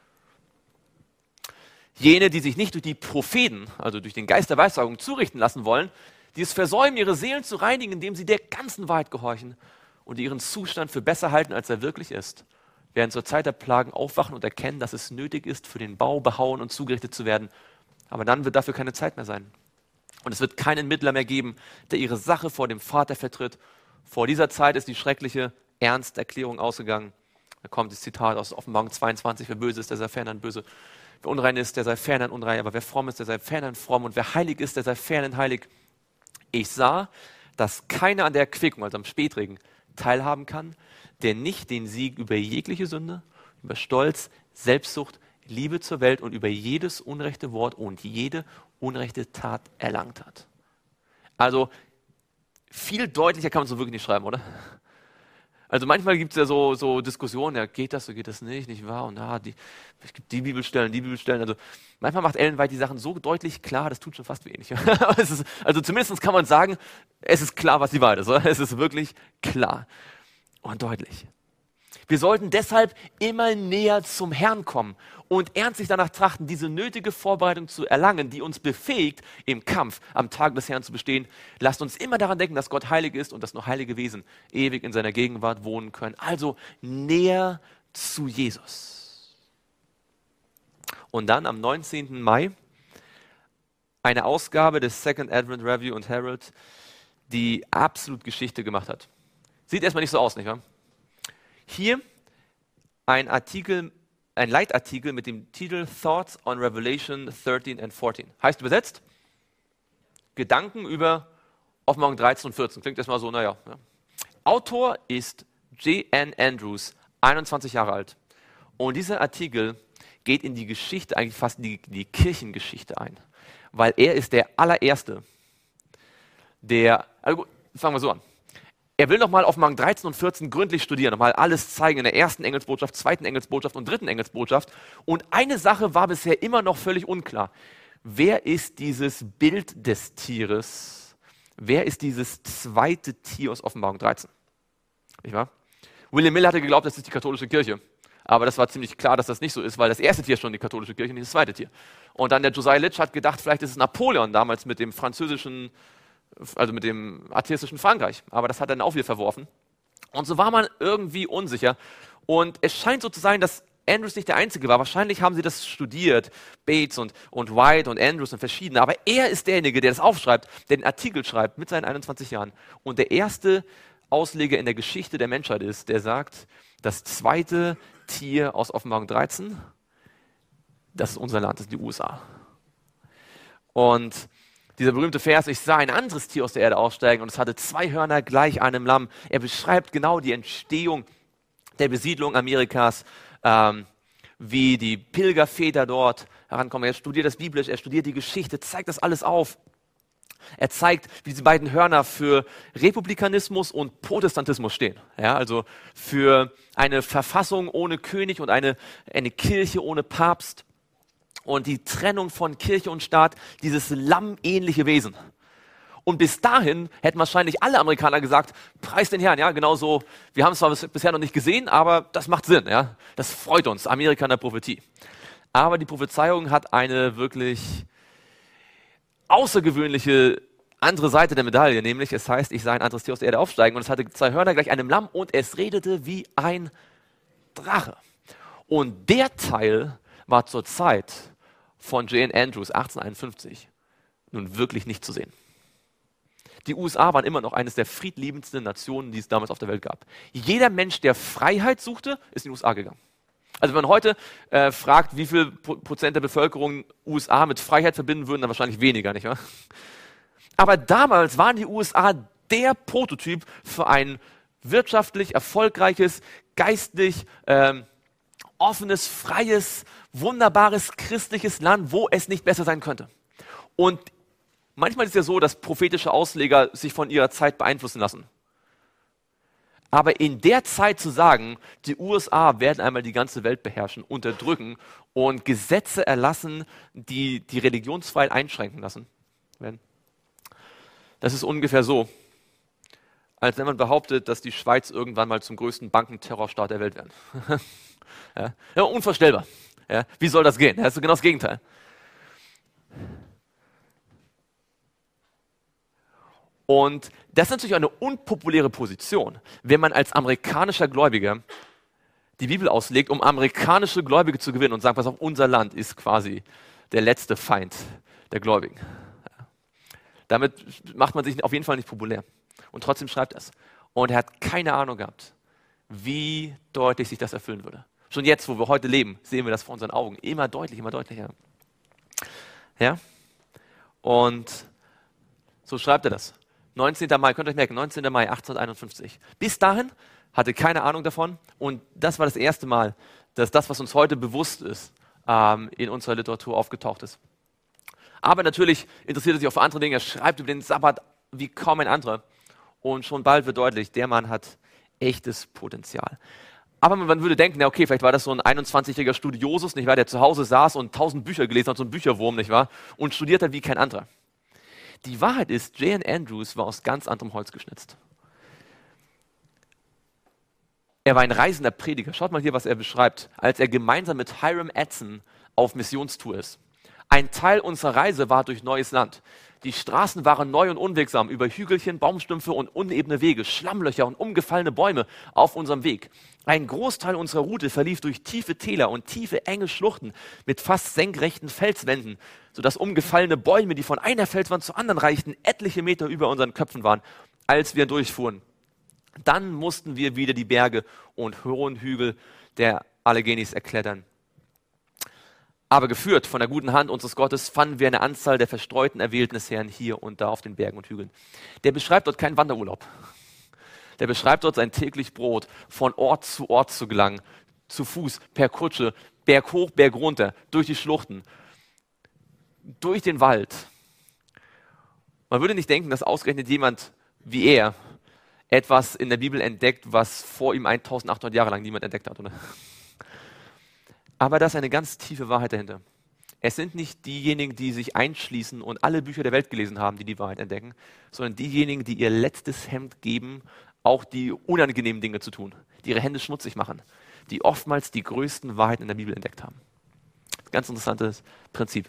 Speaker 1: Jene, die sich nicht durch die Propheten, also durch den Geist der Weissagung zurichten lassen wollen, die es versäumen, ihre Seelen zu reinigen, indem sie der ganzen Wahrheit gehorchen und ihren Zustand für besser halten, als er wirklich ist, werden zur Zeit der Plagen aufwachen und erkennen, dass es nötig ist, für den Bau behauen und zugerichtet zu werden. Aber dann wird dafür keine Zeit mehr sein. Und es wird keinen Mittler mehr geben, der ihre Sache vor dem Vater vertritt. Vor dieser Zeit ist die schreckliche Ernsterklärung ausgegangen. Da kommt das Zitat aus Offenbarung zweiundzwanzig, wer böse ist, der sei ferner böse. Wer unrein ist, der sei ferner unrein. Aber wer fromm ist, der sei ferner fromm. Und wer heilig ist, der sei ferner heilig. Ich sah, dass keiner an der Erquickung, also am Spätregen, teilhaben kann, der nicht den Sieg über jegliche Sünde, über Stolz, Selbstsucht, Liebe zur Welt und über jedes unrechte Wort und jede unrechte Tat erlangt hat. Also viel deutlicher kann man es so wirklich nicht schreiben, oder? Also manchmal gibt es ja so, so Diskussionen, ja, geht das, so geht das nicht, nicht wahr? Und ah, die, es gibt die Bibelstellen, die Bibelstellen. Also manchmal macht Ellen White die Sachen so deutlich klar, das tut schon fast wenig. es ist, also zumindest kann man sagen, es ist klar, was die Wahrheit ist. Oder? Es ist wirklich klar und deutlich. Wir sollten deshalb immer näher zum Herrn kommen und ernstlich danach trachten, diese nötige Vorbereitung zu erlangen, die uns befähigt, im Kampf am Tag des Herrn zu bestehen. Lasst uns immer daran denken, dass Gott heilig ist und dass nur heilige Wesen ewig in seiner Gegenwart wohnen können. Also näher zu Jesus. Und dann am neunzehnten Mai eine Ausgabe des Second Advent Review und Herald, die absolut Geschichte gemacht hat. Sieht erstmal nicht so aus, nicht wahr? Hier ein Artikel, ein Leitartikel mit dem Titel Thoughts on Revelation dreizehn and vierzehn. Heißt übersetzt, Gedanken über Offenbarung dreizehn und vierzehn. Klingt erstmal so, naja. Ja. Autor ist J N Andrews, einundzwanzig Jahre alt. Und dieser Artikel geht in die Geschichte, eigentlich fast in die, die Kirchengeschichte ein. Weil er ist der allererste, der, also gut, fangen wir so an. Er will nochmal Offenbarung dreizehn und vierzehn gründlich studieren, nochmal alles zeigen in der ersten Engelsbotschaft, zweiten Engelsbotschaft und dritten Engelsbotschaft. Und eine Sache war bisher immer noch völlig unklar. Wer ist dieses Bild des Tieres? Wer ist dieses zweite Tier aus Offenbarung dreizehn? Nicht wahr? William Miller hatte geglaubt, das ist die katholische Kirche. Aber das war ziemlich klar, dass das nicht so ist, weil das erste Tier schon die katholische Kirche, nicht das zweite Tier. Und dann der Josiah Litch hat gedacht, vielleicht ist es Napoleon damals mit dem französischen, also mit dem atheistischen Frankreich. Aber das hat er dann auch wieder verworfen. Und so war man irgendwie unsicher. Und es scheint so zu sein, dass Andrews nicht der Einzige war. Wahrscheinlich haben sie das studiert, Bates und, und White und Andrews und verschiedene. Aber er ist derjenige, der das aufschreibt, der den Artikel schreibt mit seinen einundzwanzig Jahren. Und der erste Ausleger in der Geschichte der Menschheit ist, der sagt, das zweite Tier aus Offenbarung dreizehn, das ist unser Land, das sind die U S A. Und dieser berühmte Vers, ich sah ein anderes Tier aus der Erde aussteigen und es hatte zwei Hörner gleich einem Lamm. Er beschreibt genau die Entstehung der Besiedlung Amerikas, ähm, wie die Pilgerväter dort herankommen. Er studiert das biblisch, er studiert die Geschichte, zeigt das alles auf. Er zeigt, wie diese beiden Hörner für Republikanismus und Protestantismus stehen. Ja, also für eine Verfassung ohne König und eine, eine Kirche ohne Papst. Und die Trennung von Kirche und Staat, dieses lammähnliche Wesen. Und bis dahin hätten wahrscheinlich alle Amerikaner gesagt, preis den Herrn, ja, genau so. Wir haben es zwar bisher noch nicht gesehen, aber das macht Sinn, ja. Das freut uns, Amerika in der Prophetie. Aber die Prophezeiung hat eine wirklich außergewöhnliche andere Seite der Medaille, nämlich es heißt, ich sah ein anderes Tier aus der Erde aufsteigen und es hatte zwei Hörner gleich einem Lamm und es redete wie ein Drache. Und der Teil war zur Zeit von J N Andrews achtzehnhunderteinundfünfzig nun wirklich nicht zu sehen. Die U S A waren immer noch eines der friedliebendsten Nationen, die es damals auf der Welt gab. Jeder Mensch, der Freiheit suchte, ist in die U S A gegangen. Also wenn man heute äh, fragt, wie viel Prozent der Bevölkerung U S A mit Freiheit verbinden würden, dann wahrscheinlich weniger, nicht wahr? Aber damals waren die U S A der Prototyp für ein wirtschaftlich erfolgreiches, geistlich ähm, offenes, freies, wunderbares, christliches Land, wo es nicht besser sein könnte. Und Manchmal ist es ja so, dass prophetische Ausleger sich von ihrer Zeit beeinflussen lassen. Aber in der Zeit zu sagen, die U S A werden einmal die ganze Welt beherrschen, unterdrücken und Gesetze erlassen, die die Religionsfreiheit einschränken lassen werden, das ist ungefähr so, als wenn man behauptet, dass die Schweiz irgendwann mal zum größten Bankenterrorstaat der Welt wird. ja, ja, unvorstellbar. Ja, wie soll das gehen? Das ist genau das Gegenteil. Und das ist natürlich eine unpopuläre Position, wenn man als amerikanischer Gläubiger die Bibel auslegt, um amerikanische Gläubige zu gewinnen und sagt, pass auf, unser Land ist quasi der letzte Feind der Gläubigen. Ja. Damit macht man sich auf jeden Fall nicht populär. Und trotzdem schreibt er es. Und er hat keine Ahnung gehabt, wie deutlich sich das erfüllen würde. Schon jetzt, wo wir heute leben, sehen wir das vor unseren Augen. Immer deutlich, immer deutlicher. Ja? Und so schreibt er das. neunzehnten Mai, könnt ihr euch merken, neunzehnten Mai achtzehnhunderteinundfünfzig. Bis dahin hatte keine Ahnung davon und das war das erste Mal, dass das, was uns heute bewusst ist, ähm, in unserer Literatur aufgetaucht ist. Aber natürlich interessiert er sich auch für andere Dinge. Er schreibt über den Sabbat wie kaum ein anderer und schon bald wird deutlich, der Mann hat echtes Potenzial. Aber man würde denken, ja okay, vielleicht war das so ein einundzwanzigjähriger Studiosus, nicht wahr, der zu Hause saß und tausend Bücher gelesen hat, so ein Bücherwurm, nicht wahr, und studiert hat wie kein anderer. Die Wahrheit ist, J N Andrews war aus ganz anderem Holz geschnitzt. Er war ein reisender Prediger. Schaut mal hier, was er beschreibt, als er gemeinsam mit Hiram Edson auf Missionstour ist. Ein Teil unserer Reise war durch neues Land. Die Straßen waren neu und unwegsam, über Hügelchen, Baumstümpfe und unebene Wege, Schlammlöcher und umgefallene Bäume auf unserem Weg. Ein Großteil unserer Route verlief durch tiefe Täler und tiefe, enge Schluchten mit fast senkrechten Felswänden, sodass umgefallene Bäume, die von einer Felswand zur anderen reichten, etliche Meter über unseren Köpfen waren, als wir durchfuhren. Dann mussten wir wieder die Berge und hohen Hügel der Alleghenies erklettern. Aber geführt von der guten Hand unseres Gottes fanden wir eine Anzahl der verstreuten, erwählten Herren hier und da auf den Bergen und Hügeln. Der beschreibt dort keinen Wanderurlaub. Der beschreibt dort sein täglich Brot, von Ort zu Ort zu gelangen, zu Fuß, per Kutsche, Berg hoch, Berg runter, durch die Schluchten, durch den Wald. Man würde nicht denken, dass ausgerechnet jemand wie er etwas in der Bibel entdeckt, was vor ihm eintausendachthundert Jahre lang niemand entdeckt hat, oder? Aber da ist eine ganz tiefe Wahrheit dahinter. Es sind nicht diejenigen, die sich einschließen und alle Bücher der Welt gelesen haben, die die Wahrheit entdecken, sondern diejenigen, die ihr letztes Hemd geben, auch die unangenehmen Dinge zu tun, die ihre Hände schmutzig machen, die oftmals die größten Wahrheiten in der Bibel entdeckt haben. Ganz interessantes Prinzip.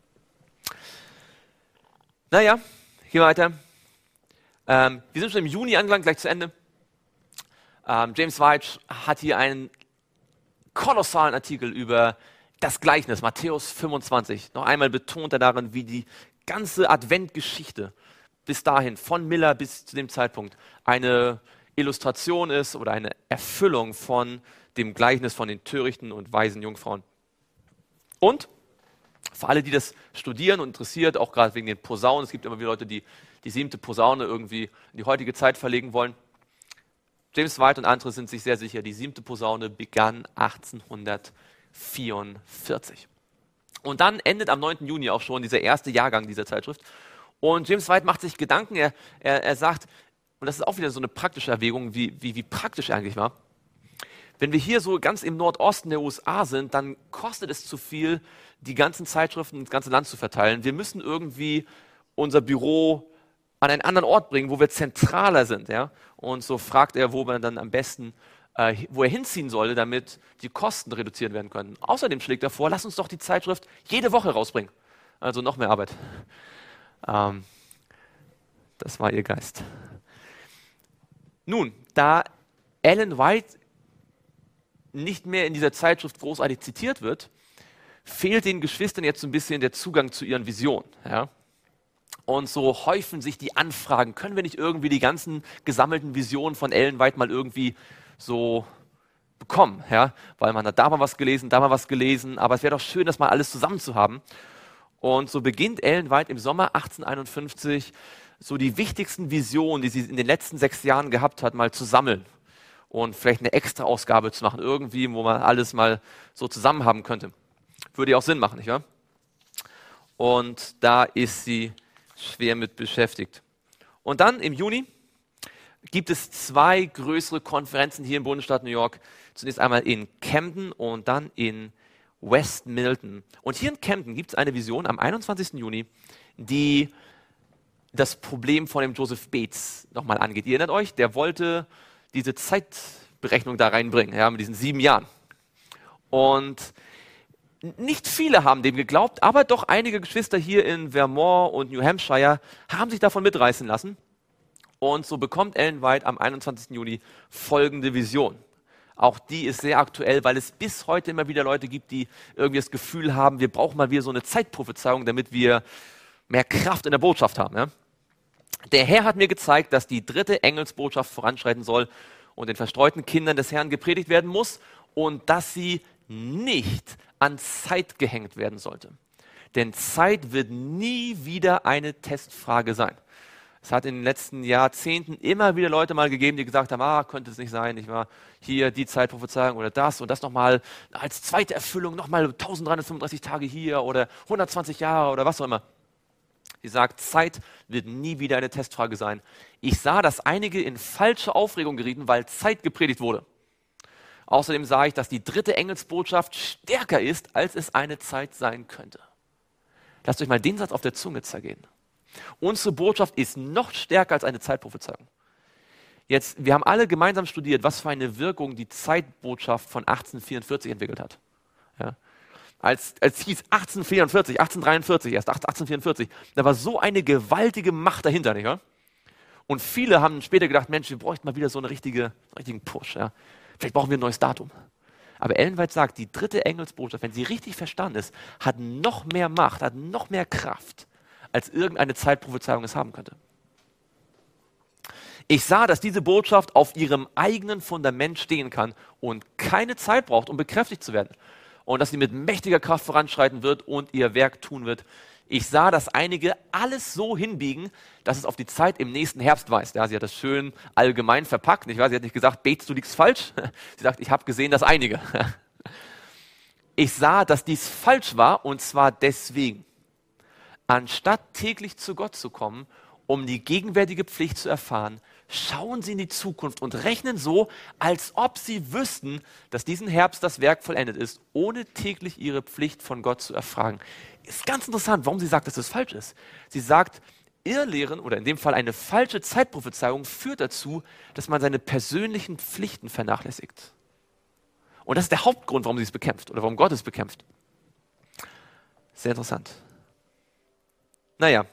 Speaker 1: Naja, hier weiter. Ähm, wir sind schon im Juni angelangt, gleich zu Ende. Ähm, James White hat hier einen kolossalen Artikel über das Gleichnis, Matthäus fünfundzwanzig. Noch einmal betont er darin, wie die ganze Adventgeschichte bis dahin, von Miller bis zu dem Zeitpunkt, eine Illustration ist oder eine Erfüllung von dem Gleichnis von den törichten und weisen Jungfrauen. Und für alle, die das studieren und interessiert, auch gerade wegen den Posaunen, es gibt immer wieder Leute, die die siebte Posaune irgendwie in die heutige Zeit verlegen wollen. James White und andere sind sich sehr sicher, die siebte Posaune begann achtzehnhundertvierundvierzig. Und dann endet am neunten Juni auch schon dieser erste Jahrgang dieser Zeitschrift. Und James White macht sich Gedanken, er, er, er sagt, und das ist auch wieder so eine praktische Erwägung, wie, wie, wie praktisch er eigentlich war. Wenn wir hier so ganz im Nordosten der U S A sind, dann kostet es zu viel, die ganzen Zeitschriften ins ganze Land zu verteilen. Wir müssen irgendwie unser Büro an einen anderen Ort bringen, wo wir zentraler sind. Ja? Und so fragt er, wo man dann am besten, äh, wo er hinziehen solle, damit die Kosten reduziert werden können. Außerdem schlägt er vor, lass uns doch die Zeitschrift jede Woche rausbringen. Also noch mehr Arbeit. Ähm, das war ihr Geist. Nun, da Ellen White nicht mehr in dieser Zeitschrift großartig zitiert wird, fehlt den Geschwistern jetzt so ein bisschen der Zugang zu ihren Visionen. Ja? Und so häufen sich die Anfragen, können wir nicht irgendwie die ganzen gesammelten Visionen von Ellen White mal irgendwie so bekommen? Ja? Weil man hat da mal was gelesen, da mal was gelesen, aber es wäre doch schön, das mal alles zusammen zu haben. Und so beginnt Ellen White im Sommer achtzehnhunderteinundfünfzig so die wichtigsten Visionen, die sie in den letzten sechs Jahren gehabt hat, mal zu sammeln. Und vielleicht eine extra Ausgabe zu machen, irgendwie, wo man alles mal so zusammen haben könnte. Würde ja auch Sinn machen, nicht wahr? Und da ist sie schwer mit beschäftigt. Und dann im Juni gibt es zwei größere Konferenzen hier im Bundesstaat New York. Zunächst einmal in Camden und dann in West Milton. Und hier in Camden gibt es eine Vision am einundzwanzigsten Juni, die das Problem von dem Joseph Bates nochmal angeht. Ihr erinnert euch, der wollte diese Zeitberechnung da reinbringen, ja, mit diesen sieben Jahren. Und nicht viele haben dem geglaubt, aber doch einige Geschwister hier in Vermont und New Hampshire haben sich davon mitreißen lassen. Und so bekommt Ellen White am einundzwanzigsten Juni folgende Vision. Auch die ist sehr aktuell, weil es bis heute immer wieder Leute gibt, die irgendwie das Gefühl haben, wir brauchen mal wieder so eine Zeitprophezeiung, damit wir mehr Kraft in der Botschaft haben. Ja? Der Herr hat mir gezeigt, dass die dritte Engelsbotschaft voranschreiten soll und den verstreuten Kindern des Herrn gepredigt werden muss und dass sie nicht an Zeit gehängt werden sollte. Denn Zeit wird nie wieder eine Testfrage sein. Es hat in den letzten Jahrzehnten immer wieder Leute mal gegeben, die gesagt haben, ah, könnte es nicht sein, ich war hier die Zeitprophezeiung oder das und das nochmal als zweite Erfüllung, nochmal dreizehnhundertfünfunddreißig Tage hier oder hundertzwanzig Jahre oder was auch immer. Sie sagt, Zeit wird nie wieder eine Testfrage sein. Ich sah, dass einige in falsche Aufregung gerieten, weil Zeit gepredigt wurde. Außerdem sah ich, dass die dritte Engelsbotschaft stärker ist, als es eine Zeit sein könnte. Lasst euch mal den Satz auf der Zunge zergehen. Unsere Botschaft ist noch stärker als eine Zeitprophezeiung. Jetzt, wir haben alle gemeinsam studiert, was für eine Wirkung die Zeitbotschaft von achtzehnhundertvierundvierzig entwickelt hat. Ja. Als, als hieß achtzehnhundertvierundvierzig, achtzehnhundertdreiundvierzig, erst achtzehnhundertvierundvierzig, da war so eine gewaltige Macht dahinter, nicht wahr? Und viele haben später gedacht, Mensch, wir bräuchten mal wieder so eine richtige, einen richtigen Push. Ja. Vielleicht brauchen wir ein neues Datum. Aber Ellen White sagt, die dritte Engelsbotschaft, wenn sie richtig verstanden ist, hat noch mehr Macht, hat noch mehr Kraft, als irgendeine Zeitprophezeiung es haben könnte. Ich sah, dass diese Botschaft auf ihrem eigenen Fundament stehen kann und keine Zeit braucht, um bekräftigt zu werden. Und dass sie mit mächtiger Kraft voranschreiten wird und ihr Werk tun wird. Ich sah, dass einige alles so hinbiegen, dass es auf die Zeit im nächsten Herbst weist. Ja, sie hat das schön allgemein verpackt. Ich weiß, sie hat nicht gesagt, Bates, du liegst falsch. Sie sagt, ich habe gesehen, dass einige. Ich sah, dass dies falsch war und zwar deswegen. Anstatt täglich zu Gott zu kommen, um die gegenwärtige Pflicht zu erfahren, schauen sie in die Zukunft und rechnen so, als ob sie wüssten, dass diesen Herbst das Werk vollendet ist, ohne täglich ihre Pflicht von Gott zu erfragen. Ist ganz interessant, warum sie sagt, dass das falsch ist. Sie sagt, Irrlehren oder in dem Fall eine falsche Zeitprophezeiung führt dazu, dass man seine persönlichen Pflichten vernachlässigt. Und das ist der Hauptgrund, warum sie es bekämpft oder warum Gott es bekämpft. Sehr interessant. Naja,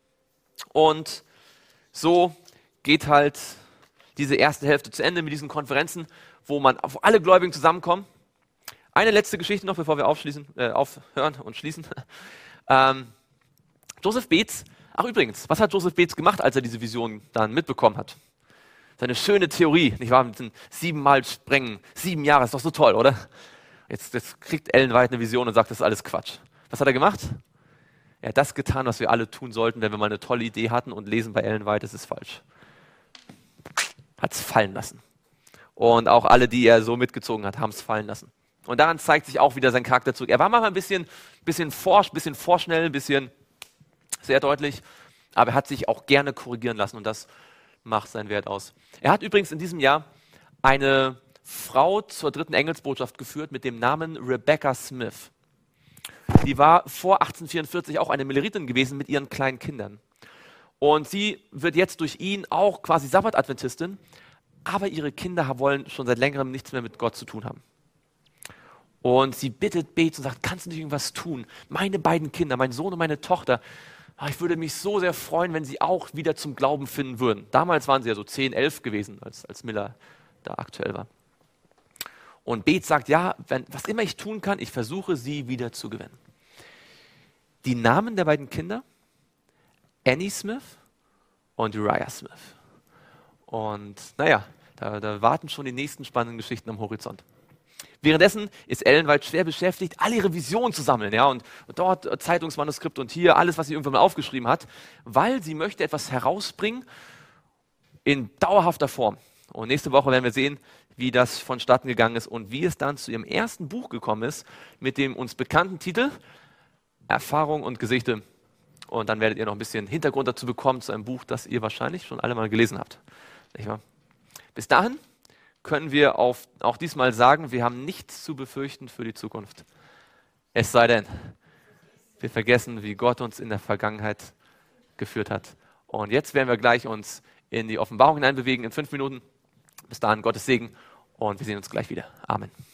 Speaker 1: und so geht halt diese erste Hälfte zu Ende mit diesen Konferenzen, wo man auf alle Gläubigen zusammenkommen. Eine letzte Geschichte noch, bevor wir aufschließen, äh, aufhören und schließen. Ähm, Joseph Bates, ach übrigens, was hat Joseph Bates gemacht, als er diese Vision dann mitbekommen hat? Seine schöne Theorie, nicht wahr, mit den siebenmal sprengen, sieben Jahre, ist doch so toll, oder? Jetzt, jetzt kriegt Ellen White eine Vision und sagt, das ist alles Quatsch. Was hat er gemacht? Er hat das getan, was wir alle tun sollten, wenn wir mal eine tolle Idee hatten und lesen bei Ellen White, das ist falsch. Hat es fallen lassen. Und auch alle, die er so mitgezogen hat, haben es fallen lassen. Und daran zeigt sich auch wieder sein Charakter zurück. Er war manchmal ein bisschen, bisschen forsch, bisschen vorschnell, ein bisschen sehr deutlich, aber er hat sich auch gerne korrigieren lassen und das macht seinen Wert aus. Er hat übrigens in diesem Jahr eine Frau zur dritten Engelsbotschaft geführt mit dem Namen Rebecca Smith. Die war vor achtzehnhundertvierundvierzig auch eine Milleritin gewesen mit ihren kleinen Kindern. Und sie wird jetzt durch ihn auch quasi Sabbat-Adventistin, aber ihre Kinder wollen schon seit längerem nichts mehr mit Gott zu tun haben. Und sie bittet Bates und sagt, kannst du nicht irgendwas tun? Meine beiden Kinder, mein Sohn und meine Tochter, ich würde mich so sehr freuen, wenn sie auch wieder zum Glauben finden würden. Damals waren sie ja so zehn, elf gewesen, als, als Miller da aktuell war. Und Bates sagt, ja, wenn, was immer ich tun kann, ich versuche, sie wieder zu gewinnen. Die Namen der beiden Kinder, Annie Smith und Uriah Smith. Und naja, da, da warten schon die nächsten spannenden Geschichten am Horizont. Währenddessen ist Ellen White schwer beschäftigt, all ihre Visionen zu sammeln, ja, und, und dort Zeitungsmanuskript und hier alles, was sie irgendwann mal aufgeschrieben hat, weil sie möchte etwas herausbringen in dauerhafter Form. Und nächste Woche werden wir sehen, wie das vonstatten gegangen ist und wie es dann zu ihrem ersten Buch gekommen ist, mit dem uns bekannten Titel Erfahrung und Gesichte Und dann werdet ihr noch ein bisschen Hintergrund dazu bekommen, zu einem Buch, das ihr wahrscheinlich schon alle mal gelesen habt. Nicht wahr? Bis dahin können wir auf, auch diesmal sagen, wir haben nichts zu befürchten für die Zukunft. Es sei denn, wir vergessen, wie Gott uns in der Vergangenheit geführt hat. Und jetzt werden wir gleich uns in die Offenbarung hineinbewegen in fünf Minuten. Bis dahin Gottes Segen und wir sehen uns gleich wieder. Amen.